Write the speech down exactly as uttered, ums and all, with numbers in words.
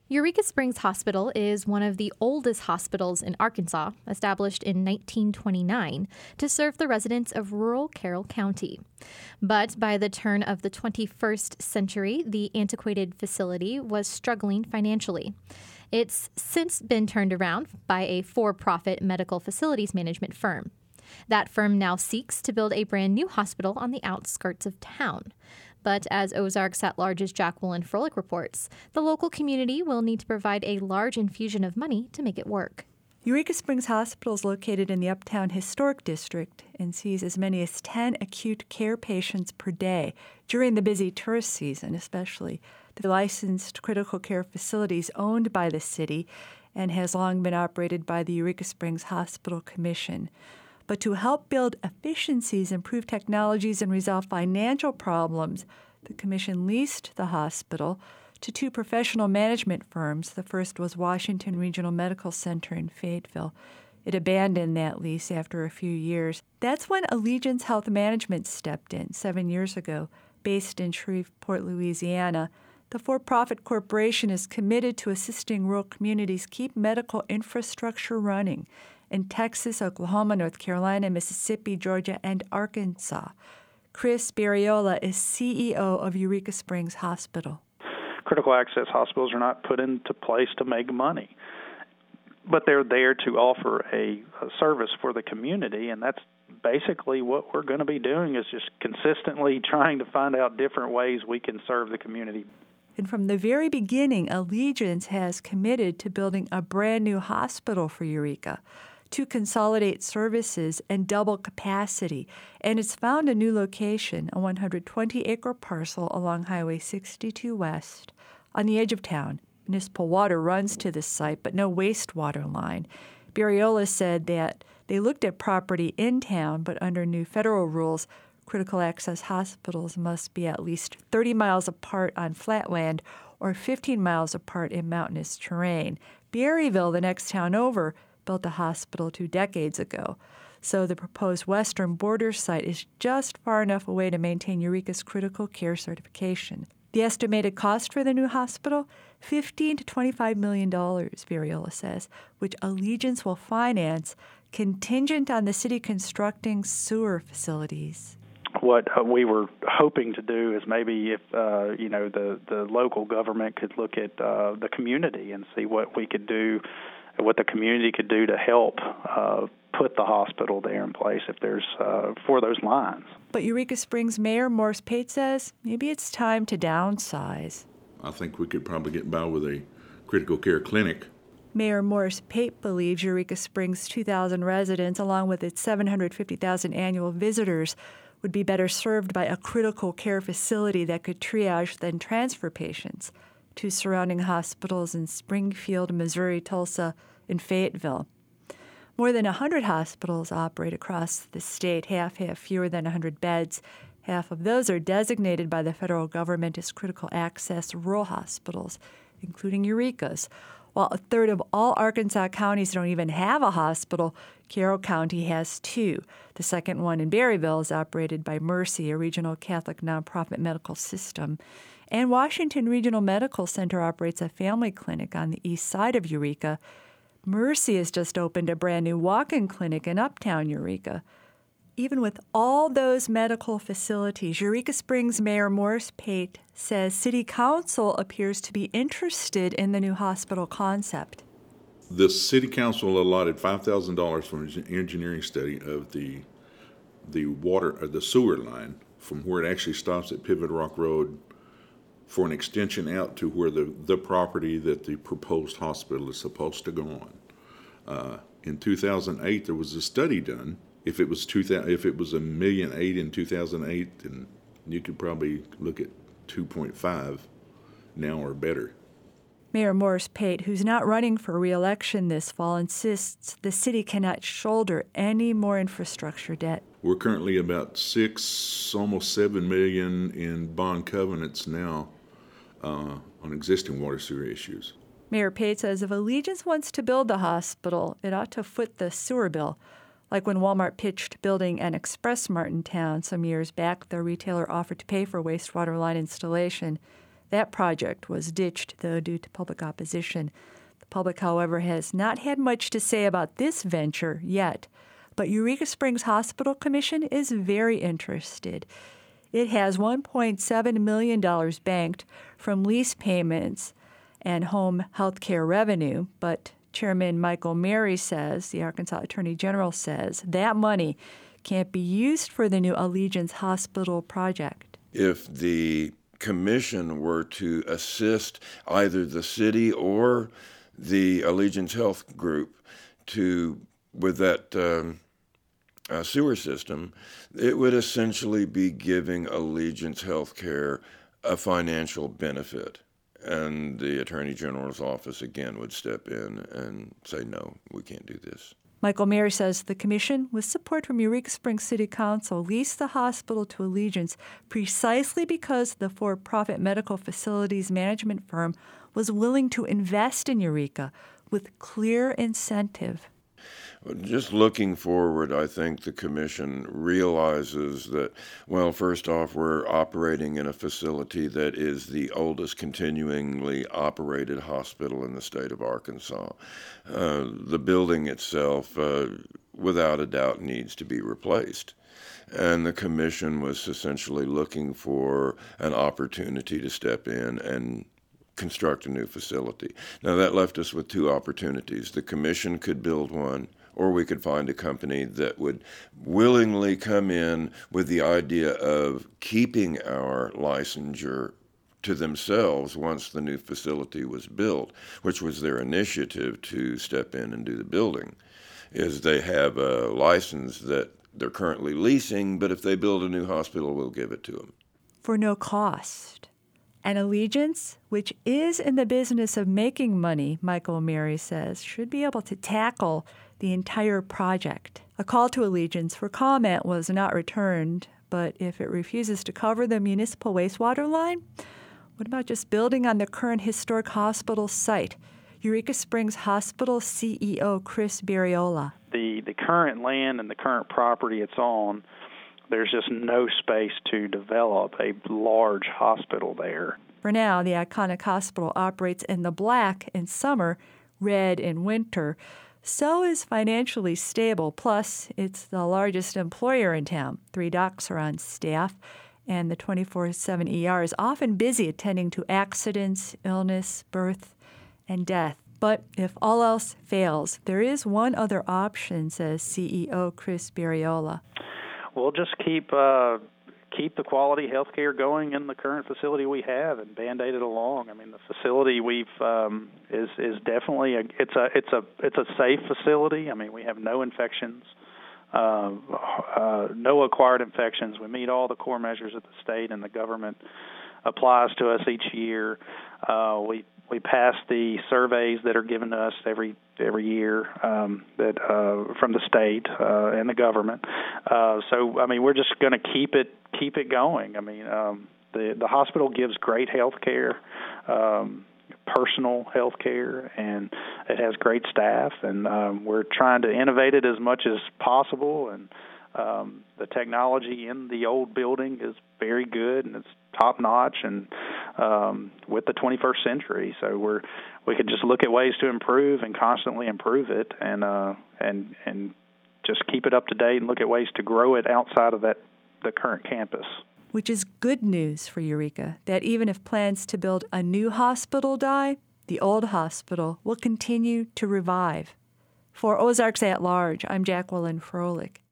Eureka Springs Hospital is one of the oldest hospitals in Arkansas, established in nineteen twenty-nine to serve the residents of rural Carroll County. But by the turn of the twenty-first century, the antiquated facility was struggling financially. It's since been turned around by a for-profit medical facilities management firm. That firm now seeks to build a brand new hospital on the outskirts of town. But as Ozarks at Large's Jacqueline Froelich reports, the local community will need to provide a large infusion of money to make it work. Eureka Springs Hospital is located in the Uptown Historic District and sees as many as ten acute care patients per day during the busy tourist season, especially. The licensed critical care facility is owned by the city and has long been operated by the Eureka Springs Hospital Commission. But to help build efficiencies, improve technologies, and resolve financial problems, the commission leased the hospital to two professional management firms. The first was Washington Regional Medical Center in Fayetteville. It abandoned that lease after a few years. That's when Allegiance Health Management stepped in seven years ago. Based in Shreveport, Louisiana, the for-profit corporation is committed to assisting rural communities keep medical infrastructure running in Texas, Oklahoma, North Carolina, Mississippi, Georgia, and Arkansas. Chris Barriola is C E O of Eureka Springs Hospital. Critical access hospitals are not put into place to make money, but they're there to offer a, a service for the community, and that's basically what we're going to be doing is just consistently trying to find out different ways we can serve the community. And from the very beginning, Allegiance has committed to building a brand new hospital for Eureka to consolidate services and double capacity. And it's found a new location, a one hundred twenty acre parcel along Highway sixty-two West on the edge of town. Municipal water runs to this site, but no wastewater line. Barriola said that they looked at property in town, but under new federal rules, critical access hospitals must be at least thirty miles apart on flat land or fifteen miles apart in mountainous terrain. Berryville, the next town over, built a hospital two decades ago. So the proposed western border site is just far enough away to maintain Eureka's critical care certification. The estimated cost for the new hospital, fifteen to twenty-five million dollars, Barriola says, which Allegiance will finance, contingent on the city constructing sewer facilities. What uh, we were hoping to do is maybe if, uh, you know, the, the local government could look at uh, the community and see what we could do, what the community could do to help uh, put the hospital there in place if there's uh, for those lines. But Eureka Springs Mayor Morris Pate says maybe it's time to downsize. I think we could probably get by with a critical care clinic. Mayor Morris Pate believes Eureka Springs' two thousand residents, along with its seven hundred fifty thousand annual visitors, would be better served by a critical care facility that could triage then transfer patients to surrounding hospitals in Springfield, Missouri, Tulsa, and Fayetteville. More than one hundred hospitals operate across the state. Half have fewer than one hundred beds. Half of those are designated by the federal government as critical access rural hospitals, including Eureka's. While a third of all Arkansas counties don't even have a hospital, Carroll County has two. The second one in Berryville is operated by Mercy, a regional Catholic nonprofit medical system. And Washington Regional Medical Center operates a family clinic on the east side of Eureka. Mercy has just opened a brand new walk-in clinic in uptown Eureka. Even with all those medical facilities, Eureka Springs Mayor Morris Pate says City Council appears to be interested in the new hospital concept. The City Council allotted five thousand dollars for an engineering study of the the water, uh, the sewer line from where it actually stops at Pivot Rock Road for an extension out to where the, the property that the proposed hospital is supposed to go on. Uh, in two thousand eight, there was a study done. If it was two thousand, if it was a million eight in two thousand eight, then you could probably look at two point five now or better. Mayor Morris Pate, who's not running for re-election this fall, insists the city cannot shoulder any more infrastructure debt. We're currently about six, almost seven million in bond covenants now uh, on existing water sewer issues. Mayor Pate says if Allegiance wants to build the hospital, it ought to foot the sewer bill. Like when Walmart pitched building an Express Mart in town some years back, the retailer offered to pay for wastewater line installation. That project was ditched, though, due to public opposition. The public, however, has not had much to say about this venture yet. But Eureka Springs Hospital Commission is very interested. It has one point seven million dollars banked from lease payments and home health care revenue, but Chairman Michael Mary says, the Arkansas Attorney General says, that money can't be used for the new Allegiance Hospital project. If the commission were to assist either the city or the Allegiance Health Group to with that um, uh, sewer system, it would essentially be giving Allegiance Healthcare a financial benefit. And the Attorney General's office, again, would step in and say, no, we can't do this. Michael Mary says the commission, with support from Eureka Springs City Council, leased the hospital to Allegiance precisely because the for-profit medical facilities management firm was willing to invest in Eureka with clear incentive. Just looking forward, I think the commission realizes that, well, first off, we're operating in a facility that is the oldest continuingly operated hospital in the state of Arkansas. Uh, the building itself, uh, without a doubt, needs to be replaced. And the commission was essentially looking for an opportunity to step in and construct a new facility. Now, that left us with two opportunities. The commission could build one, or we could find a company that would willingly come in with the idea of keeping our licensure to themselves once the new facility was built, which was their initiative to step in and do the building, is they have a license that they're currently leasing, but if they build a new hospital, we'll give it to them. For no cost. And Allegiance, which is in the business of making money, Michael Mary says, should be able to tackle the entire project. A call to Allegiance for comment was not returned, but if it refuses to cover the municipal wastewater line, what about just building on the current historic hospital site? Eureka Springs Hospital C E O Chris Barriola. The, the current land and the current property it's on, there's just no space to develop a large hospital there. For now, the iconic hospital operates in the black in summer, red in winter. So is financially stable. Plus, it's the largest employer in town. Three docs are on staff, and the twenty-four seven E R is often busy attending to accidents, illness, birth, and death. But if all else fails, there is one other option, says C E O Chris Barriola. We'll just keep uh, keep the quality health care going in the current facility we have and Band-Aid it along. I mean, the facility we've um, is is definitely a it's a it's a it's a safe facility. I mean, we have no infections, uh, uh, no acquired infections. We meet all the core measures that the state and the government applies to us each year. Uh, we we pass the surveys that are given to us every every year um, that uh, from the state uh, and the government. Uh, so I mean, we're just going to keep it keep it going. I mean, um, the the hospital gives great health care, um, personal health care, and it has great staff. And um, we're trying to innovate it as much as possible. And um, the technology in the old building is very good, and it's top notch, and um, with the twenty-first century. So we're we could just look at ways to improve and constantly improve it, and uh, and and just keep it up to date and look at ways to grow it outside of that the current campus. Which is good news for Eureka, that even if plans to build a new hospital die, the old hospital will continue to revive. For Ozarks at Large, I'm Jacqueline Froelich.